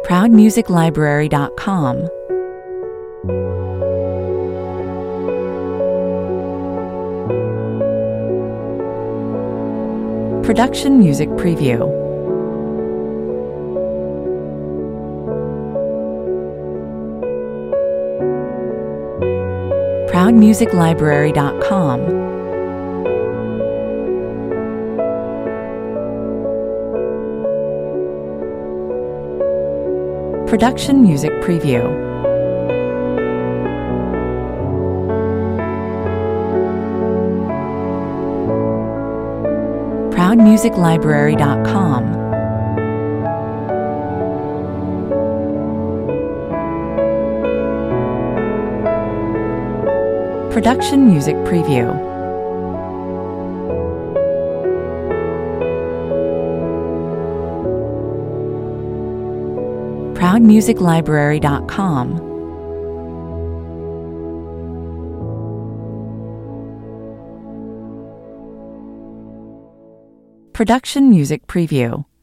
ProudMusicLibrary.com. Production Music Preview. ProudMusicLibrary.com. Production Music Preview. ProudMusicLibrary.com. Production Music Preview. ProudMusicLibrary.com. Production Music Preview.